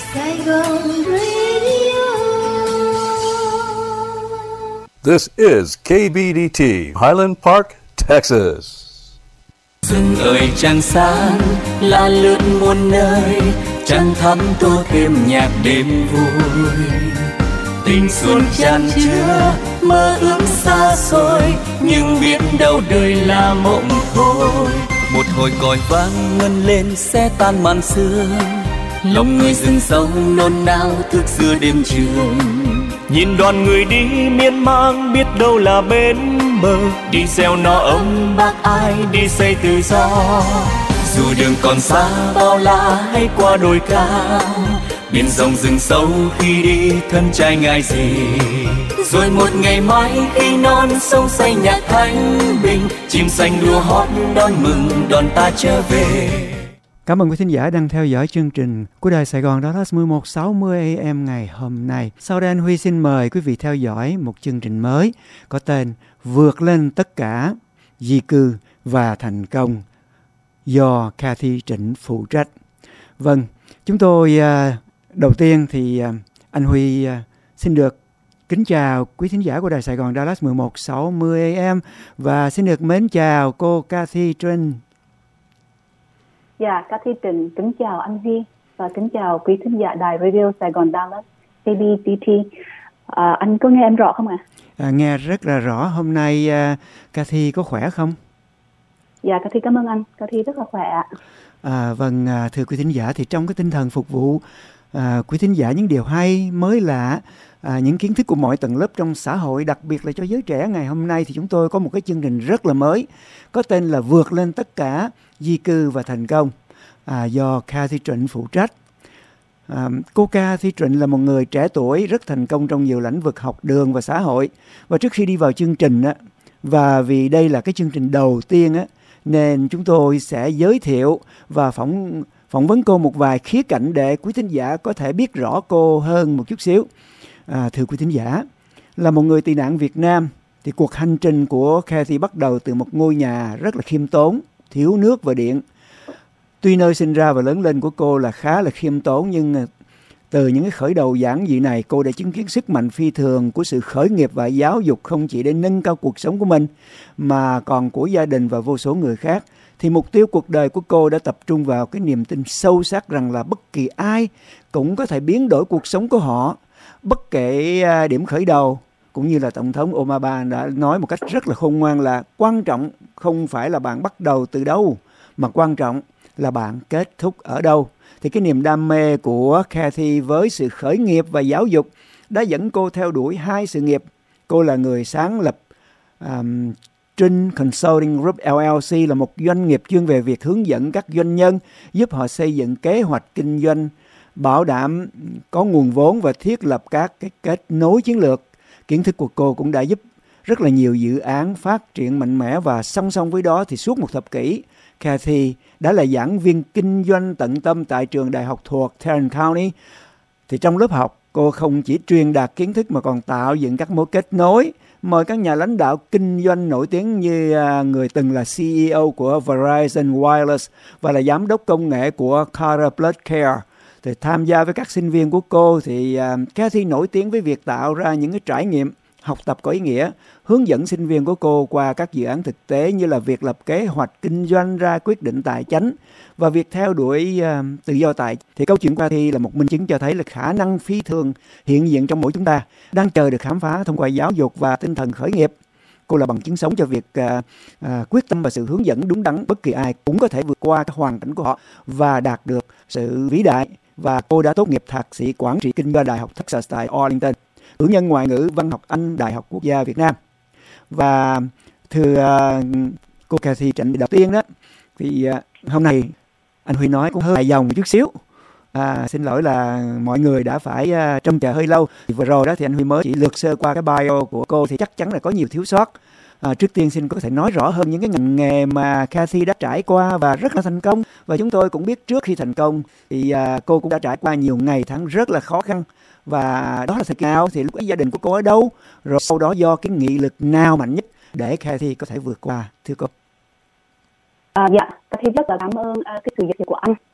Saigon Radio. This is KBDT, Highland Park, Texas. Rừng ơi trăng sáng lá lướt muôn nơi, trăng thắm tô thêm nhạc đêm vui. Tình xuân chan chứa mơ ước xa xôi, nhưng biết đâu đời là mộng thôi. Một hồi còi vang ngân lên sẽ tan màn sương, lòng người rừng sâu nôn nao thức giữa đêm trường. Nhìn đoàn người đi miên man biết đâu là bên bờ, đi gieo nó ấm bác ai đi xây tự do. Dù đường còn xa bao la hay qua đồi cao, biển rộng rừng sâu khi đi thân trai ngại gì. Rồi một ngày mai khi non sông say nhạc thanh bình, chim xanh đua hót đón mừng đoàn ta trở về. Cảm ơn quý thính giả đang theo dõi chương trình của Đài Sài Gòn Dallas 1160 AM ngày hôm nay. Sau đây anh Huy xin mời quý vị theo dõi một chương trình mới có tên Vượt lên tất cả, di cư và thành công do Kathy Trịnh phụ trách. Vâng, chúng tôi đầu tiên thì anh Huy xin được kính chào quý thính giả của Đài Sài Gòn Dallas 1160 AM và xin được mến chào cô Kathy Trịnh. Dạ, Kathy Trịnh kính chào anh Huy và kính chào quý thính giả đài Radio Sài Gòn Dallas KBDT. Anh có nghe em rõ không ạ? Nghe rất là rõ. Hôm nay Kathy có khỏe không? Dạ, Kathy cảm ơn anh. Kathy rất là khỏe ạ. Vâng, thưa quý thính giả, thì trong cái tinh thần phục vụ quý thính giả những điều hay, mới lạ, những kiến thức của mọi tầng lớp trong xã hội, đặc biệt là cho giới trẻ, ngày hôm nay thì chúng tôi có một cái chương trình rất là mới có tên là Vượt lên tất cả, di cư và thành công, do Kathy Trịnh phụ trách. Cô Kathy Trịnh là một người trẻ tuổi rất thành công trong nhiều lĩnh vực học đường và xã hội. Và trước khi đi vào chương trình và vì đây là cái chương trình đầu tiên nên chúng tôi sẽ giới thiệu và phỏng vấn cô một vài khía cạnh để quý thính giả có thể biết rõ cô hơn một chút xíu. Thưa quý thính giả, là một người tị nạn Việt Nam thì cuộc hành trình của Kathy bắt đầu từ một ngôi nhà rất là khiêm tốn, thiếu nước và điện. Tuy nơi sinh ra và lớn lên của cô là khá là khiêm tốn, nhưng từ những cái khởi đầu giản dị này, cô đã chứng kiến sức mạnh phi thường của sự khởi nghiệp và giáo dục, không chỉ để nâng cao cuộc sống của mình mà còn của gia đình và vô số người khác. Thì mục tiêu cuộc đời của cô đã tập trung vào cái niềm tin sâu sắc rằng là bất kỳ ai cũng có thể biến đổi cuộc sống của họ, bất kể điểm khởi đầu. Cũng như là Tổng thống Obama đã nói một cách rất là khôn ngoan là quan trọng không phải là bạn bắt đầu từ đâu, mà quan trọng là bạn kết thúc ở đâu. Thì cái niềm đam mê của Kathy với sự khởi nghiệp và giáo dục đã dẫn cô theo đuổi hai sự nghiệp. Cô là người sáng lập Trinh Consulting Group LLC, là một doanh nghiệp chuyên về việc hướng dẫn các doanh nhân, giúp họ xây dựng kế hoạch kinh doanh, bảo đảm có nguồn vốn và thiết lập các cái kết nối chiến lược. Kiến thức của cô cũng đã giúp rất là nhiều dự án phát triển mạnh mẽ, và song song với đó thì suốt một thập kỷ, Kathy đã là giảng viên kinh doanh tận tâm tại trường đại học thuộc Tarrant County. Thì trong lớp học, cô không chỉ truyền đạt kiến thức mà còn tạo dựng các mối kết nối, mời các nhà lãnh đạo kinh doanh nổi tiếng như người từng là CEO của Verizon Wireless và là giám đốc công nghệ của Carter Blood Care. Thì tham gia với các sinh viên của cô thì Kathy nổi tiếng với việc tạo ra những cái trải nghiệm học tập có ý nghĩa, hướng dẫn sinh viên của cô qua các dự án thực tế như là việc lập kế hoạch kinh doanh, ra quyết định tài chính và việc theo đuổi tự do tài. Thì câu chuyện của Kathy là một minh chứng cho thấy là khả năng phi thường hiện diện trong mỗi chúng ta đang chờ được khám phá thông qua giáo dục và tinh thần khởi nghiệp. Cô là bằng chứng sống cho việc quyết tâm và sự hướng dẫn đúng đắn. Bất kỳ ai cũng có thể vượt qua các hoàn cảnh của họ và đạt được sự vĩ đại. Và cô đã tốt nghiệp thạc sĩ quản trị kinh doanh Đại học Texas tại Arlington, cử nhân ngoại ngữ văn học Anh Đại học Quốc gia Việt Nam. Và thưa cô Kathy Trịnh, đầu tiên đó thì hôm nay anh Huy nói cũng hơi dài dòng một chút xíu. Xin lỗi là mọi người đã phải trông chờ hơi lâu. Thì vừa rồi đó thì anh Huy mới chỉ lược sơ qua cái bio của cô, thì chắc chắn là có nhiều thiếu sót. Trước tiên xin có thể nói rõ hơn những cái ngành nghề mà Kathy đã trải qua và rất là thành công. Và chúng tôi cũng biết trước khi thành công thì cô cũng đã trải qua nhiều ngày tháng rất là khó khăn. Và đó là thời kỳ nào, thì lúc ấy gia đình của cô ở đâu, rồi sau đó do cái nghị lực nào mạnh nhất để Kathy có thể vượt qua, thưa cô? Dạ, Kathy rất là cảm ơn cái sự giới thiệu của anh.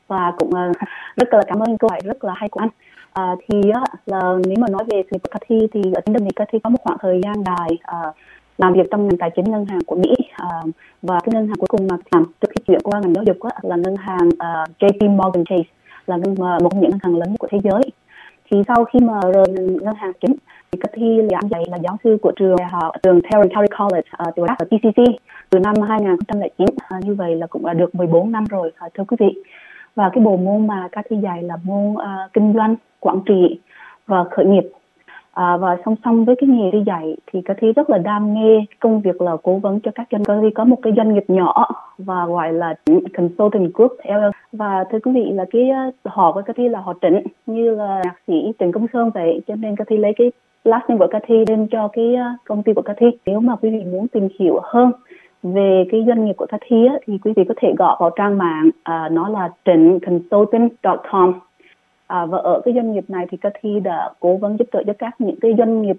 và cũng rất là cảm ơn câu hỏi rất là hay của anh. Thì là nếu mà nói về sự nghiệp của Cathy thì ở trên đất Mỹ, Cathy có một khoảng thời gian dài làm việc trong ngành tài chính ngân hàng của Mỹ, và cái ngân hàng cuối cùng mà làm trước khi chuyển qua ngành giáo dục là ngân hàng JP Morgan Chase, là một trong những ngân hàng lớn nhất của thế giới. Thì sau khi mà rời ngân hàng chính thì Cathy giảng dạy là giáo sư của trường Tarrant County College từ TCC từ năm 2009. Như vậy là cũng đã được 14 năm rồi, thưa quý vị. Và cái bộ môn mà Cathy dạy là môn kinh doanh, quản trị và khởi nghiệp. Và song song với cái nghề đi dạy thì Cathy rất là đam mê công việc là cố vấn cho các doanh nghiệp. Cathy có một cái doanh nghiệp nhỏ và gọi là Consulting Group LLC. Và thưa quý vị là cái họ của Cathy là họ Trịnh, như là nhạc sĩ Trịnh Công Sơn vậy, cho nên Cathy lấy cái last name của Cathy lên cho cái công ty của Cathy. Nếu mà quý vị muốn tìm hiểu hơn về cái doanh nghiệp của Cathy thì quý vị có thể gọi vào trang mạng, nó là trịnhconsulting.com. Và ở cái doanh nghiệp này thì Cathy đã cố vấn giúp đỡ cho các những cái doanh nghiệp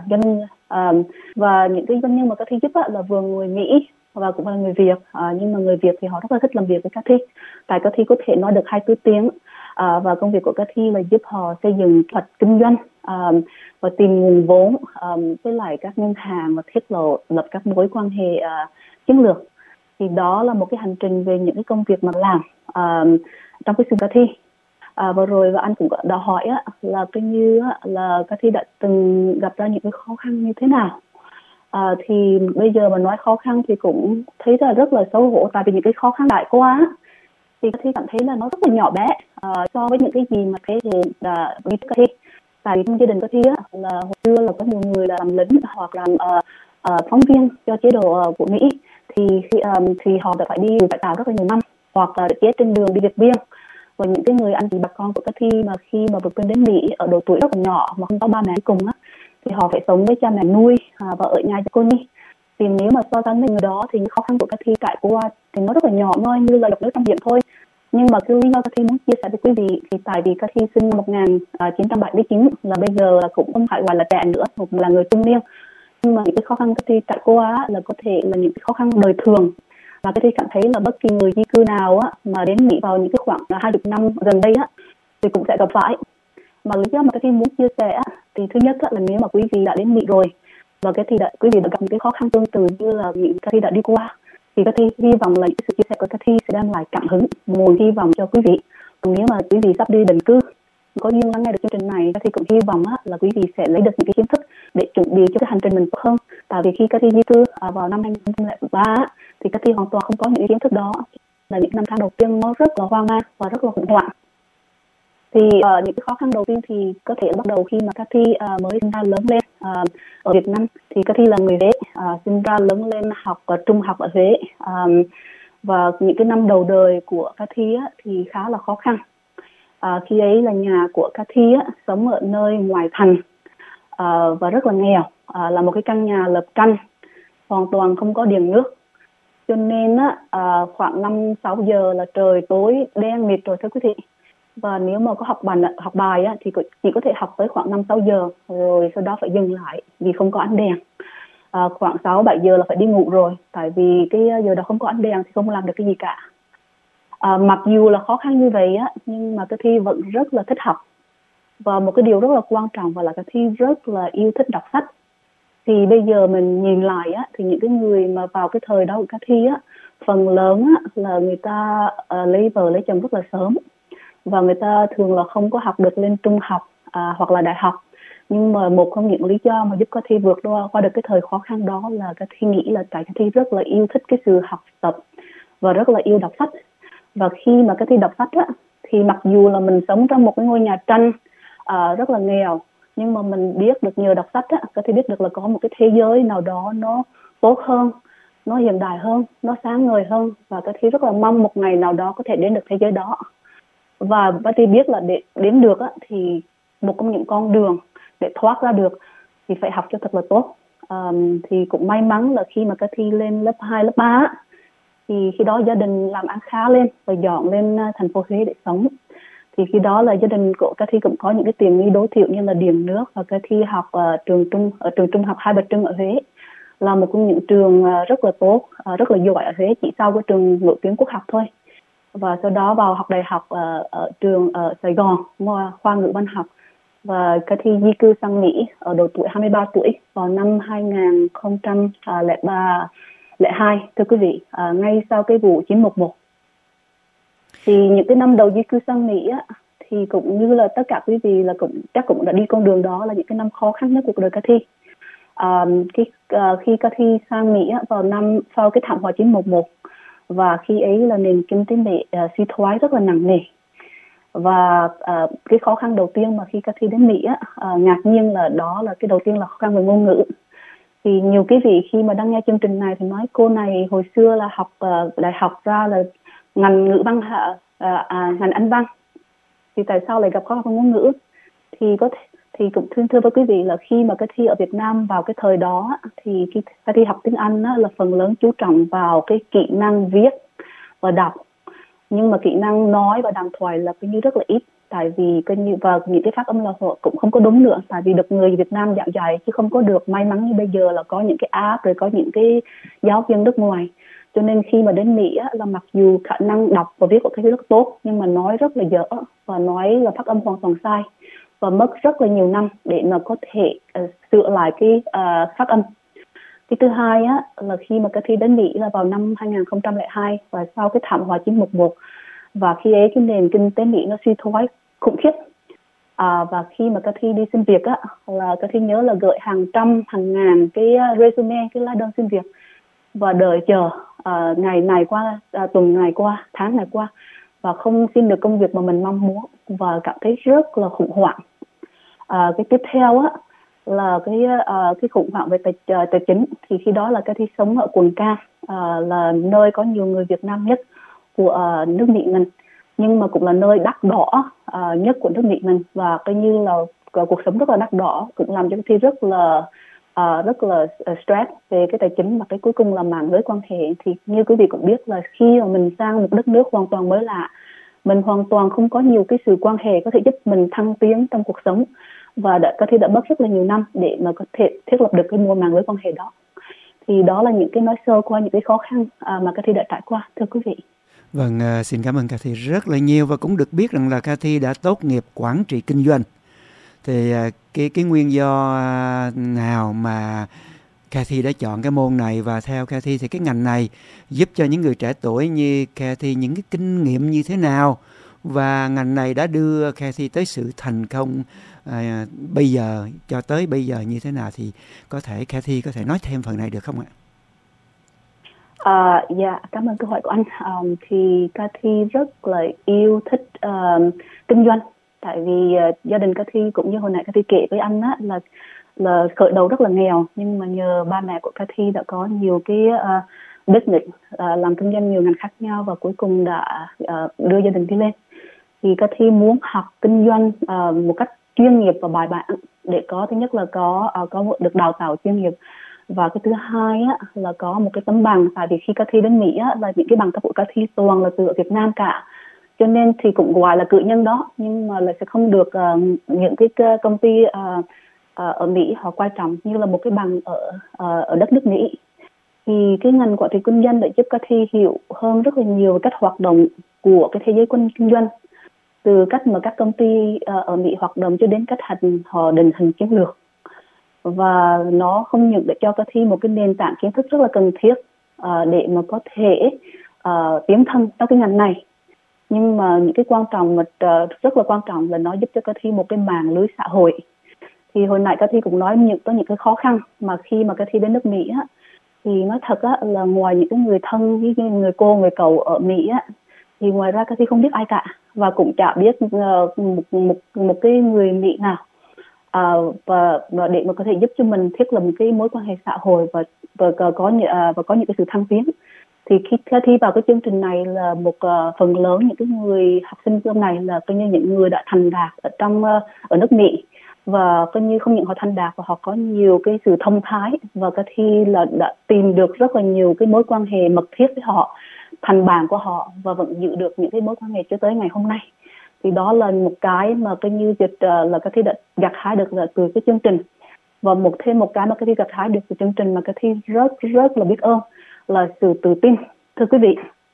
và những cái doanh nhân mà Cathy giúp là vừa người Mỹ và cũng là người Việt. Nhưng mà người Việt thì họ rất là thích làm việc với Cathy, tại Cathy có thể nói được 2 thứ tiếng. Và công việc của Cathy là giúp họ xây dựng kế hoạch kinh doanh và tìm nguồn vốn với lại các ngân hàng và thiết lập các mối quan hệ chiến lược. Thì đó là một cái hành trình về những cái công việc mà làm trong cái sự Cathy. Vừa rồi và anh cũng đã hỏi là cái như là Cathy đã từng gặp ra những cái khó khăn như thế nào. Thì bây giờ mà nói khó khăn thì cũng thấy là rất là xấu hổ, tại vì những cái khó khăn đại quá thì Cathy cảm thấy là nó rất là nhỏ bé so với những cái gì mà thế hệ đã đi trước Cathy. Tại vì trong gia đình Cathy là hồi xưa là có nhiều người là làm lính hoặc làm phóng viên cho chế độ của Mỹ, thì họ đã phải đi cải tạo rất là nhiều năm, hoặc là chết trên đường đi Điện Biên. Và những cái người anh chị bà con của Cathy mà khi mà vượt biên đến Mỹ ở độ tuổi rất là nhỏ mà không có ba mẹ cùng thì họ phải sống với cha mẹ nuôi và ở nhà cho cô nhi. Thì nếu mà so sánh với người đó thì những khó khăn của Cathy trải qua thì nó rất là nhỏ thôi, như là độc nước trong biển thôi. Nhưng mà cái lý do Cathy muốn chia sẻ với quý vị thì tại vì Cathy sinh năm 1979, là bây giờ là cũng không phải gọi là trẻ nữa, một là người trung niên. Nhưng mà những cái khó khăn Cathy trải qua là có thể là những cái khó khăn đời thường. Và Cathy cảm thấy là bất kỳ người di cư nào mà đến Mỹ vào những cái khoảng 20 năm gần đây thì cũng sẽ gặp phải. Mà lý do mà Cathy muốn chia sẻ thì thứ nhất là nếu mà quý vị đã đến Mỹ rồi và quý vị đã gặp những cái khó khăn tương tự như là những Cathy đã đi qua, thì Cathy hy vọng là những sự chia sẻ của Cathy sẽ đem lại cảm hứng, nguồn hy vọng cho quý vị. Còn nếu mà quý vị sắp đi định cư, có duyên lắng nghe được chương trình này, Cathy cũng hy vọng là quý vị sẽ lấy được những cái kiến thức để chuẩn bị cho cái hành trình mình tốt hơn. Tại vì khi Cathy di cư vào năm 2003 thì Cathy hoàn toàn không có những kiến thức đó. Là những năm tháng đầu tiên nó rất là hoang mang và rất là khủng hoảng. Thì những cái khó khăn đầu tiên thì có thể bắt đầu khi mà Cathy mới sinh ra lớn lên ở Việt Nam. Thì Cathy là người Huế, sinh ra lớn lên học trung học ở Huế. Và những cái năm đầu đời của Cathy thì khá là khó khăn. Khi ấy là nhà của Cathy sống ở nơi ngoài thành và rất là nghèo, là một cái căn nhà lợp tranh, hoàn toàn không có điện nước. Cho nên khoảng 5-6 giờ là trời tối đen mịt rồi thưa quý vị. Và nếu mà có học bài thì chỉ có thể học tới khoảng 5-6 giờ rồi sau đó phải dừng lại vì không có ánh đèn. Khoảng 6-7 giờ là phải đi ngủ rồi, tại vì cái giờ đó không có ánh đèn thì không làm được cái gì cả. Mặc dù là khó khăn như vậy nhưng mà Cathy vẫn rất là thích học. Và một cái điều rất là quan trọng và là Cathy rất là yêu thích đọc sách. Thì bây giờ mình nhìn lại thì những cái người mà vào cái thời đó của Cathy phần lớn là người ta lấy vợ lấy chồng rất là sớm. Và người ta thường là không có học được lên trung học hoặc là đại học. Nhưng mà một trong những lý do mà giúp Cathy vượt qua được cái thời khó khăn đó là Cathy nghĩ là tại Cathy rất là yêu thích cái sự học tập và rất là yêu đọc sách. Và khi mà Cathy đọc sách thì mặc dù là mình sống trong một cái ngôi nhà tranh rất là nghèo, nhưng mà mình biết được nhờ đọc sách Cathy biết được là có một cái thế giới nào đó nó tốt hơn, nó hiện đại hơn, nó sáng ngời hơn. Và Cathy rất là mong một ngày nào đó có thể đến được thế giới đó. Và Cathy biết là để đến được thì một trong những con đường để thoát ra được thì phải học cho thật là tốt. Thì cũng may mắn là khi mà Cathy lên lớp 2, lớp 3 thì khi đó gia đình làm ăn khá lên và dọn lên thành phố Huế để sống. Thì khi đó là gia đình của Cathy cũng có những cái tiện nghi tối thiểu như là điện nước, và Cathy học ở trường trung học Hai Bà Trưng ở Huế, là một trong những trường rất là tốt, rất là giỏi ở Huế, chỉ sau cái trường nổi tiếng Quốc học thôi. và sau đó vào học đại học ở trường ở Sài Gòn, khoa ngữ văn học. Và Cathy di cư sang Mỹ ở độ tuổi 23 tuổi vào năm 2002, thưa quý vị, ngay sau cái vụ 911. Thì những cái năm đầu di cư sang Mỹ á, thì cũng như là tất cả quý vị là chắc cũng đã đi con đường đó, là những cái năm khó khăn nhất cuộc đời Cathy. Khi Cathy sang Mỹ á, vào năm sau cái thảm họa 911, và khi ấy là nền kinh tế Mỹ suy thoái rất là nặng nề. Và cái khó khăn đầu tiên mà khi Cathy đến Mỹ á, ngạc nhiên là đó là cái đầu tiên là khó khăn về ngôn ngữ. Thì nhiều quý vị khi mà đang nghe chương trình này thì nói cô này hồi xưa là học đại học ra là ngành ngữ văn, ngành Anh văn, thì tại sao lại gặp khó khăn về ngôn ngữ? Thì cũng thưa với quý vị là khi mà Cathy ở Việt Nam vào cái thời đó thì Cathy học tiếng Anh á, là phần lớn chú trọng vào cái kỹ năng viết và đọc, nhưng mà kỹ năng nói và đàm thoại là coi như rất là ít, tại vì coi như và những cái phát âm là họ cũng không có đúng nữa, tại vì được người Việt Nam giảng dạy chứ không có được may mắn như bây giờ là có những cái app rồi có những cái giáo viên nước ngoài. Cho nên khi mà đến Mỹ á, là mặc dù khả năng đọc và viết của Cathy rất tốt, nhưng mà nói rất là dở và nói là phát âm hoàn toàn sai, và mất rất là nhiều năm để mà có thể sửa lại cái phát âm. Cái thứ hai á, là khi mà Cathy đến Mỹ là vào năm 2002 và sau cái thảm họa 911, và khi ấy cái nền kinh tế Mỹ nó suy thoái khủng khiếp. Và khi mà Cathy đi xin việc á, là Cathy nhớ là gửi hàng trăm hàng ngàn cái resume, cái lá đơn xin việc, và đợi chờ ngày này qua, tuần này qua, tháng này qua, và không xin được công việc mà mình mong muốn, và cảm thấy rất là khủng hoảng. Cái tiếp theo á là cái khủng hoảng về tài chính. Thì khi đó là Cathy sống ở quận Cam, là nơi có nhiều người Việt Nam nhất của nước Mỹ mình, nhưng mà cũng là nơi đắt đỏ nhất của nước Mỹ mình, và coi như là cuộc sống rất là đắt đỏ, cũng làm cho Cathy rất là stress về cái tài chính. Và cái cuối cùng là mạng lưới quan hệ. Thì như quý vị cũng biết là khi mà mình sang một đất nước hoàn toàn mới lạ, mình hoàn toàn không có nhiều cái sự quan hệ có thể giúp mình thăng tiến trong cuộc sống, và Cathy đã mất rất là nhiều năm để mà có thể thiết lập được cái mạng lưới quan hệ đó. Thì đó là những cái nói sơ qua những cái khó khăn mà Cathy đã trải qua, thưa quý vị. Vâng, xin cảm ơn Cathy rất là nhiều, và cũng được biết rằng là Cathy đã tốt nghiệp quản trị kinh doanh. Thì cái nguyên do nào mà Cathy đã chọn cái môn này, và theo Cathy thì cái ngành này giúp cho những người trẻ tuổi như Cathy những cái kinh nghiệm như thế nào, và ngành này đã đưa Cathy tới sự thành công bây giờ, cho tới bây giờ như thế nào, thì có thể Cathy có thể nói thêm phần này được không ạ? Dạ, cảm ơn câu hỏi của anh. Thì Cathy rất là yêu thích kinh doanh, tại vì gia đình Cathy cũng như hồi nãy Cathy kể với anh á, là khởi đầu rất là nghèo, nhưng mà nhờ ba mẹ của Cathy đã có nhiều cái business, làm kinh doanh nhiều ngành khác nhau, và cuối cùng đã đưa gia đình đi lên. Thì Cathy muốn học kinh doanh một cách chuyên nghiệp và bài bản, để có thứ nhất là có được đào tạo chuyên nghiệp, và cái thứ hai á, là có một cái tấm bằng. Tại vì khi Cathy đến Mỹ á, là những cái bằng cấp của Cathy toàn là từ Việt Nam cả, cho nên thì cũng gọi là cử nhân đó, nhưng mà là sẽ không được những cái công ty ở Mỹ họ quan trọng như là một cái bằng ở đất nước Mỹ. Thì cái ngành quản trị kinh doanh đã giúp Cathy hiểu hơn rất là nhiều cách hoạt động của cái thế giới kinh doanh, từ cách mà các công ty ở Mỹ hoạt động cho đến cách họ định hình chiến lược. Và nó không những để cho Cathy một cái nền tảng kiến thức rất là cần thiết để mà có thể tiến thân trong cái ngành này, nhưng mà những cái quan trọng rất là quan trọng là nó giúp cho Cathy một cái mạng lưới xã hội. Thì hồi nãy Cathy cũng nói có những cái khó khăn mà khi mà Cathy đến nước Mỹ á, thì nói thật á, là ngoài những cái người thân với người cô người cậu ở Mỹ á, thì ngoài ra Cathy không biết ai cả, và cũng chả biết một cái người Mỹ nào và để mà có thể giúp cho mình thiết lập một cái mối quan hệ xã hội và có những cái sự thăng tiến. Thì khi Cathy vào cái chương trình này là một phần lớn những cái người học sinh trong này là coi như những người đã thành đạt ở nước Mỹ, và coi như không những họ thành đạt và họ có nhiều cái sự thông thái, và Cathy là đã tìm được rất là nhiều cái mối quan hệ mật thiết với họ, thành bạn của họ, và vẫn giữ được những cái mối quan hệ cho tới ngày hôm nay. Thì đó là một cái mà coi như là Cathy đã gặt hái được là từ cái chương trình. Và thêm một cái mà Cathy gặt hái được từ chương trình mà Cathy rất là biết ơn là sự tự tin, thưa quý vị.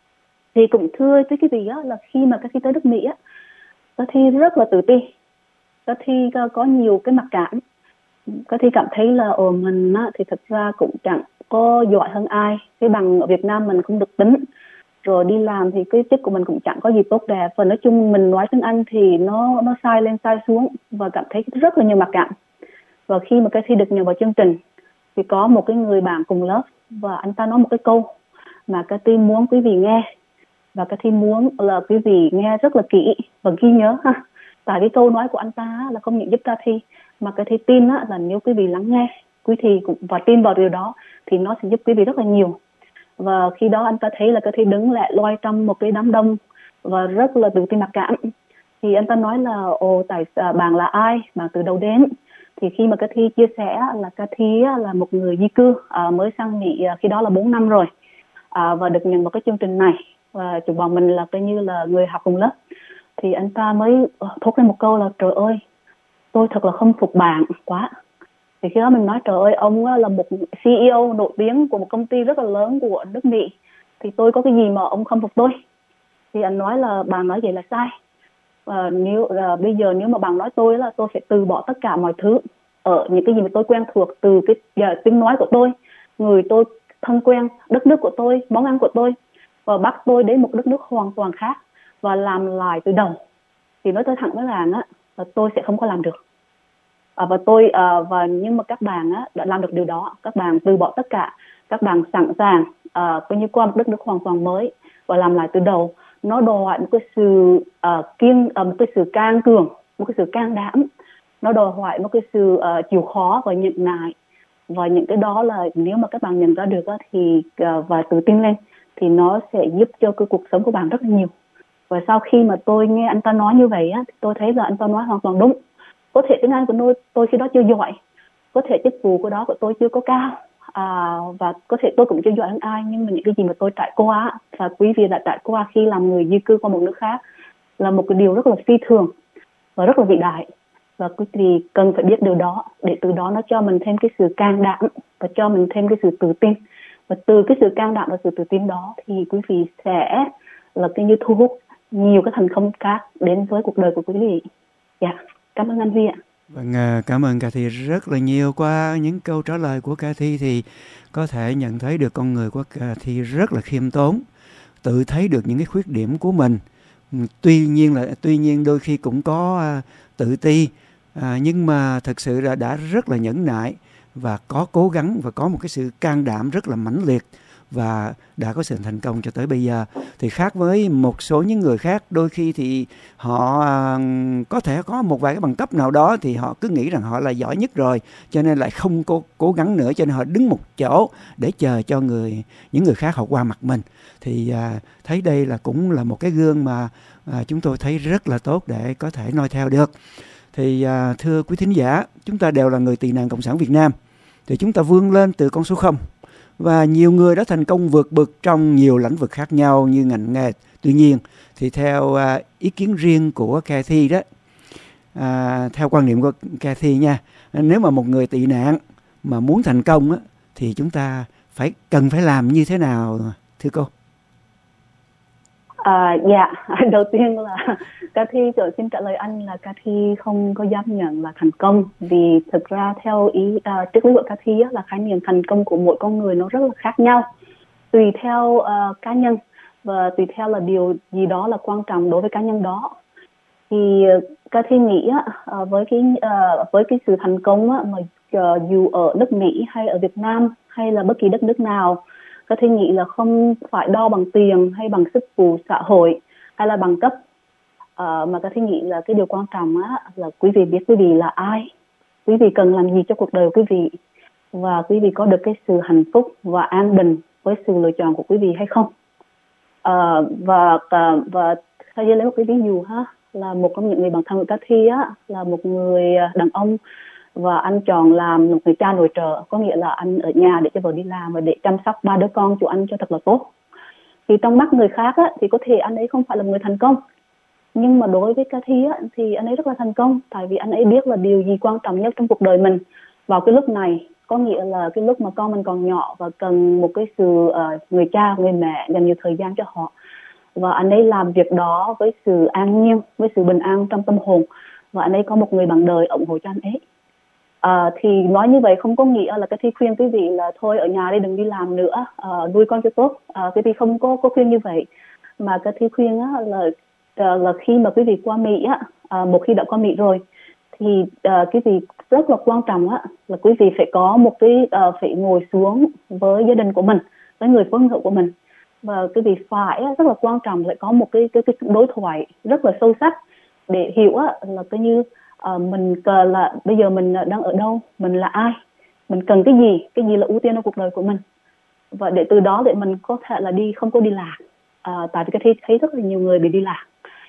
Thì cũng thưa với quý vị á, là khi mà Cathy tới nước Mỹ á, Cathy rất là tự ti. Cathy có nhiều cái mặc cảm. Cathy cảm thấy là mình á, thì thật ra cũng chẳng có giỏi hơn ai. Cái bằng ở Việt Nam mình không được tính. Rồi đi làm thì cái chức của mình cũng chẳng có gì tốt đẹp. Và nói chung mình nói tiếng Anh thì nó sai lên sai xuống. Và cảm thấy rất là nhiều mặc cảm. Và khi mà Cathy được nhận vào chương trình thì có một cái người bạn cùng lớp. Và anh ta nói một cái câu mà Cathy muốn quý vị nghe. Và Cathy muốn là quý vị nghe rất là kỹ và ghi nhớ ha. Tại cái câu nói của anh ta là không những giúp Cathy, mà Cathy tin là nếu quý vị lắng nghe, quý vị cũng và tin vào điều đó thì nó sẽ giúp quý vị rất là nhiều. Và khi đó anh ta thấy là Cathy đứng lẻ loi trong một cái đám đông và rất là tự ti mặc cảm. Thì anh ta nói là tại sao bạn là ai, bạn từ đâu đến? Thì khi mà Cathy chia sẻ là Cathy là một người di cư mới sang Mỹ khi đó là 4 năm rồi, và được nhận vào cái chương trình này, và chúng bọn mình là coi như là người học cùng lớp, thì anh ta mới thốt lên một câu là trời ơi, tôi thật là không phục bạn quá. Thì khi đó mình nói trời ơi, ông là một CEO nổi tiếng của một công ty rất là lớn của nước Mỹ, thì tôi có cái gì mà ông không phục tôi? Thì anh nói là bạn nói vậy là sai. Bây giờ nếu mà bạn nói tôi là tôi sẽ từ bỏ tất cả mọi thứ ở những cái gì mà tôi quen thuộc, từ cái tiếng nói của tôi, người tôi thân quen, đất nước của tôi, món ăn của tôi, và bắt tôi đến một đất nước hoàn toàn khác và làm lại từ đầu. Thì nói tôi thẳng với bạn á, là tôi sẽ không có làm được. Nhưng mà các bạn á đã làm được điều đó. Các bạn từ bỏ tất cả, các bạn sẵn sàng coi như qua một đất nước hoàn toàn mới và làm lại từ đầu. Nó đòi hỏi một cái sự một cái sự can cường, một cái sự can đảm. Nó đòi hỏi một cái sự chịu khó và nhẫn nại. Và những cái đó là nếu mà các bạn nhận ra được á, thì và tự tin lên thì nó sẽ giúp cho cái cuộc sống của bạn rất là nhiều. Và sau khi mà tôi nghe anh ta nói như vậy á, thì tôi thấy là anh ta nói hoàn toàn đúng. Có thể tiếng Anh của tôi khi đó chưa giỏi, có thể chức vụ của đó của tôi chưa có cao, và có thể tôi cũng chưa giỏi hơn ai, nhưng mà những cái gì mà tôi trải qua và quý vị đã trải qua khi làm người di cư qua một nước khác là một cái điều rất là phi thường và rất là vĩ đại. Và quý vị cần phải biết điều đó để từ đó nó cho mình thêm cái sự can đảm và cho mình thêm cái sự tự tin. Và từ cái sự can đảm và sự tự tin đó thì quý vị sẽ là cái như thu hút nhiều cái thành công khác đến với cuộc đời của quý vị. Dạ, cảm ơn anh Huy ạ. Vâng, cảm ơn Cathy rất là nhiều. Qua những câu trả lời của Cathy thì có thể nhận thấy được con người của Cathy rất là khiêm tốn, tự thấy được những cái khuyết điểm của mình. Tuy nhiên đôi khi cũng có tự ti, nhưng mà thật sự là đã rất là nhẫn nại và có cố gắng và có một cái sự can đảm rất là mãnh liệt và đã có sự thành công cho tới bây giờ. Thì khác với một số những người khác, đôi khi thì họ có thể có một vài cái bằng cấp nào đó thì họ cứ nghĩ rằng họ là giỏi nhất rồi, cho nên lại không cố gắng nữa, cho nên họ đứng một chỗ để chờ cho những người khác họ qua mặt mình. Thì thấy đây cũng là một cái gương mà chúng tôi thấy rất là tốt để có thể noi theo được. Thì thưa quý thính giả, chúng ta đều là người tị nạn Cộng sản Việt Nam, thì chúng ta vươn lên từ con số 0 và nhiều người đã thành công vượt bậc trong nhiều lĩnh vực khác nhau như ngành nghề. Tuy nhiên thì theo ý kiến riêng của Cathy đó, theo quan niệm của Cathy nha, nếu mà một người tị nạn mà muốn thành công á, thì chúng ta cần phải làm như thế nào thưa cô? Dạ, đầu tiên là Cathy xin trả lời anh là Cathy không có dám nhận là thành công, vì thực ra theo triết lý của Cathy là khái niệm thành công của mỗi con người nó rất là khác nhau, tùy theo cá nhân và tùy theo là điều gì đó là quan trọng đối với cá nhân đó. Thì Cathy nghĩ với cái sự thành công mà dù ở nước Mỹ hay ở Việt Nam hay là bất kỳ đất nước nào, Cathy nghĩ là không phải đo bằng tiền hay bằng chức vụ xã hội hay là bằng cấp, mà Cathy nghĩ là cái điều quan trọng là quý vị biết quý vị là ai, quý vị cần làm gì cho cuộc đời của quý vị, và quý vị có được cái sự hạnh phúc và an bình với sự lựa chọn của quý vị hay không. Và Cathy lấy một cái ví dụ là một trong những người bạn thân của Cathy là một người đàn ông, và anh chọn làm một người cha nội trợ, có nghĩa là anh ở nhà để cho vợ đi làm và để chăm sóc 3 đứa con của anh cho thật là tốt. Thì trong mắt người khác thì có thể anh ấy không phải là người thành công, nhưng mà đối với Cathy thì anh ấy rất là thành công, tại vì anh ấy biết là điều gì quan trọng nhất trong cuộc đời mình vào cái lúc này, có nghĩa là cái lúc mà con mình còn nhỏ và cần một cái sự người cha, người mẹ dành nhiều thời gian cho họ. và anh ấy làm việc đó với sự an nhiên, với sự bình an trong tâm hồn, và anh ấy có một người bạn đời ủng hộ cho anh ấy. Thì nói như vậy không có nghĩa là Cathy khuyên quý vị là thôi ở nhà đi, đừng đi làm nữa, nuôi con cho tốt. Cathy không có khuyên như vậy, mà Cathy khuyên á, là khi mà quý vị qua Mỹ á, một khi đã qua Mỹ rồi thì quý vị rất là quan trọng á, là quý vị phải có một cái phải ngồi xuống với gia đình của mình, với người phối ngẫu của mình, và quý vị phải rất là quan trọng lại có một cái đối thoại rất là sâu sắc để hiểu á, là coi như mình là bây giờ mình đang ở đâu, mình là ai, mình cần cái gì là ưu tiên trong cuộc đời của mình, và để từ đó để mình có thể là không có đi lạc. Tại vì cái thấy rất là nhiều người bị đi lạc.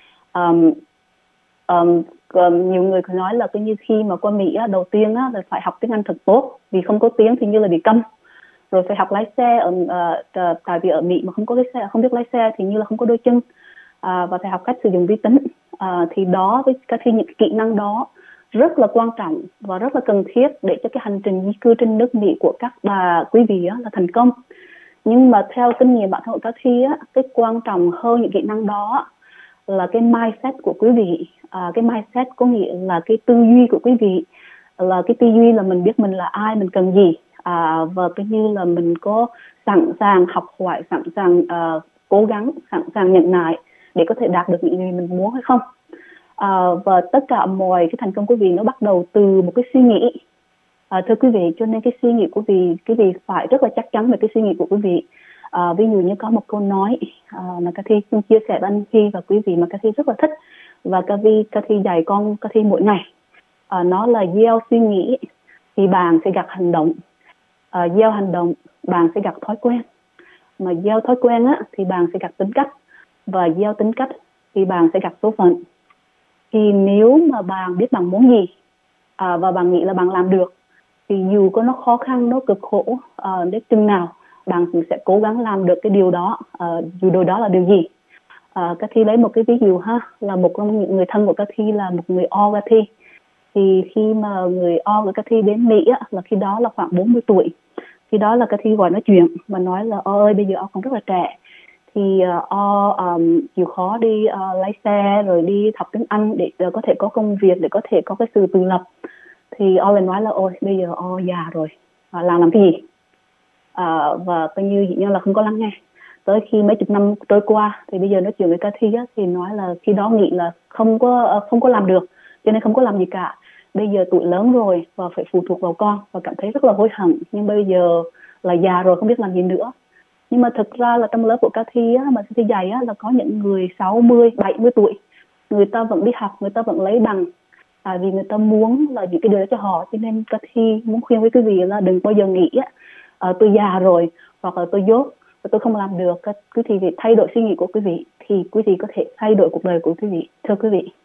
Nhiều người có nói là coi như khi mà qua Mỹ á, đầu tiên á, là phải học tiếng Anh thật tốt, vì không có tiếng thì như là bị câm. Rồi phải học lái xe tại vì ở Mỹ mà không có cái xe, không biết lái xe thì như là không có đôi chân. Và phải học cách sử dụng vi tính. Thì đó với các những kỹ năng đó rất là quan trọng và rất là cần thiết để cho cái hành trình di cư trên nước Mỹ của các quý vị á, là thành công. Nhưng mà theo kinh nghiệm bản thân của Cathy á, cái quan trọng hơn những kỹ năng đó là cái mindset của quý vị. Cái mindset có nghĩa là cái tư duy của quý vị, là cái tư duy là mình biết mình là ai, mình cần gì, và cái như là mình có sẵn sàng học hỏi, sẵn sàng cố gắng, sẵn sàng nhận nại để có thể đạt được những gì mình muốn hay không. Và tất cả mọi cái thành công của quý vị nó bắt đầu từ một cái suy nghĩ. Thưa quý vị, cho nên cái suy nghĩ của quý vị phải rất là chắc chắn về cái suy nghĩ của quý vị. Ví dụ như có một câu nói mà Cathy chia sẻ với anh Phi và quý vị mà Cathy rất là thích, và Cathy dạy con Cathy mỗi ngày. Nó là gieo suy nghĩ thì bạn sẽ gặt hành động, gieo hành động bạn sẽ gặt thói quen, mà gieo thói quen á thì bạn sẽ gặt tính cách, và gieo tính cách thì bạn sẽ gặt số phận. Thì nếu mà bạn biết bạn muốn gì và bạn nghĩ là bạn làm được, thì dù có nó khó khăn, nó cực khổ đến chừng nào, bạn cũng sẽ cố gắng làm được cái điều đó, dù điều đó là điều gì. Cathy lấy một cái ví dụ ha, là một trong những người thân của Cathy là một người Cathy. Thì khi mà người của Cathy đến Mỹ á, là khi đó là khoảng 40 tuổi. Khi đó là Cathy gọi nói chuyện và nói là ơi bây giờ còn rất là trẻ, thì chịu khó đi lái xe rồi đi học tiếng Anh để có thể có công việc, để có thể có cái sự tự lập. Thì lại nói là ôi bây giờ già rồi, làm cái gì, và coi như là không có lắng nghe. Tới khi mấy chục năm trôi qua thì bây giờ nói chuyện với Cathy á, thì nói là khi đó nghĩ là không có làm được, cho nên không có làm gì cả. Bây giờ tuổi lớn rồi và phải phụ thuộc vào con và cảm thấy rất là hối hận, nhưng bây giờ là già rồi không biết làm gì nữa. Nhưng mà thực ra là trong lớp của Cathy á, mà Cathy dạy á, là có những người 60, 70 tuổi, người ta vẫn đi học, người ta vẫn lấy bằng, vì người ta muốn là những cái điều đó cho họ. Cho nên Cathy muốn khuyên với quý vị là đừng bao giờ nghĩ tôi già rồi hoặc là tôi dốt và tôi không làm được. Quý vị thay đổi suy nghĩ của quý vị thì quý vị có thể thay đổi cuộc đời của quý vị. Thưa quý vị.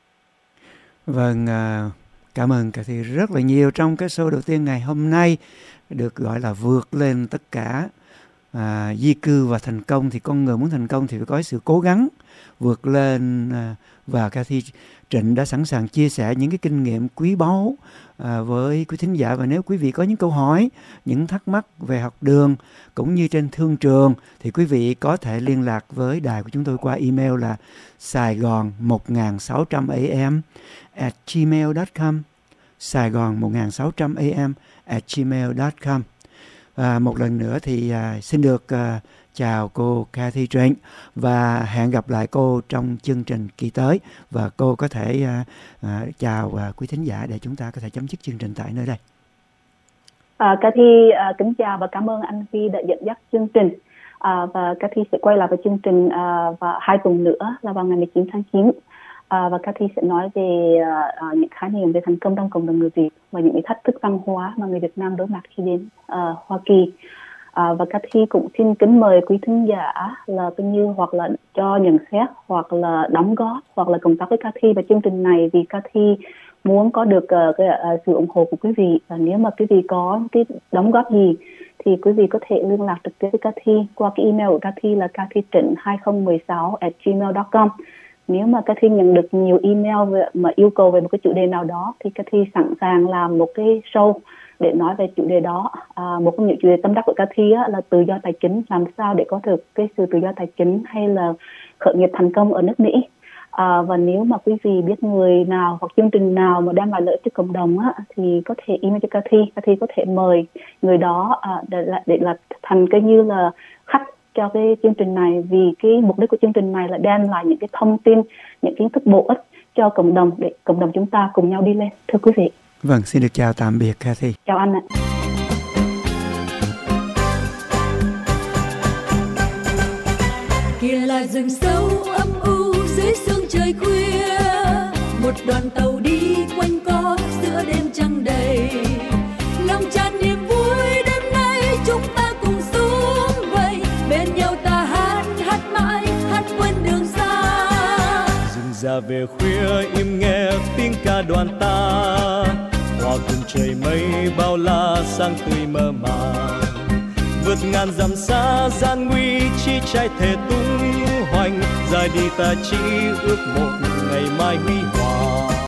Vâng, cảm ơn Cathy rất là nhiều. Trong cái show đầu tiên ngày hôm nay được gọi là vượt lên tất cả, di cư và thành công, thì con người muốn thành công thì phải có sự cố gắng vượt lên, và Cathy Trịnh đã sẵn sàng chia sẻ những cái kinh nghiệm quý báu với quý thính giả. Và nếu quý vị có những câu hỏi, những thắc mắc về học đường cũng như trên thương trường thì quý vị có thể liên lạc với đài của chúng tôi qua email là saigon1600am@gmail.com, saigon1600am@gmail.com. Một lần nữa thì xin được chào cô Cathy Trịnh và hẹn gặp lại cô trong chương trình kỳ tới. Và cô có thể chào quý thính giả để chúng ta có thể chấm dứt chương trình tại nơi đây. Cathy kính chào và cảm ơn anh Phi đã dẫn dắt chương trình. Và Cathy sẽ quay lại với chương trình vào 2 tuần nữa là vào ngày 19 tháng 9. Và Cathy sẽ nói về những khái niệm về thành công trong cộng đồng người Việt và những cái thách thức văn hóa mà người Việt Nam đối mặt khi đến Hoa Kỳ. Và Cathy cũng xin kính mời quý thính giả là coi như hoặc là cho nhận xét hoặc là đóng góp hoặc là cộng tác với Cathy vào chương trình này, vì Cathy muốn có được sự ủng hộ của quý vị. Và nếu mà quý vị có cái đóng góp gì thì quý vị có thể liên lạc trực tiếp với Cathy qua cái email của Cathy là cathytrịnh2016@gmail.com. Nếu mà Cathy nhận được nhiều email mà yêu cầu về một cái chủ đề nào đó thì Cathy sẵn sàng làm một cái show để nói về chủ đề đó. Một trong những chủ đề tâm đắc của Cathy là tự do tài chính, làm sao để có được cái sự tự do tài chính hay là khởi nghiệp thành công ở nước Mỹ. Và nếu mà quý vị biết người nào hoặc chương trình nào mà đem lại lợi ích cho cộng đồng thì có thể email cho Cathy có thể mời người đó để là thành cái như là khách cho cái chương trình này, vì cái mục đích của chương trình này là đem lại những cái thông tin, những kiến thức bổ ích cho cộng đồng để cộng đồng chúng ta cùng nhau đi lên. Thưa quý vị. Vâng, xin được chào tạm biệt Cathy. Chào anh ạ. Kia là rừng sâu âm u dưới sương trời khuya, một đoàn tàu đi quanh co giữa đêm trăng đầy, lòng tràn niềm vui đêm nay chúng ta cùng xuống vậy, bên nhau ta hát mãi, hát quên đường xa. Rừng già về khuya im nghe tiếng ca đoàn ta, hòa cùng trời mây bao la sáng tươi mơ màng, vượt ngàn dặm xa gian nguy chi trái thể tung hoành, dài đi ta chỉ ước một ngày mai huy hoàng.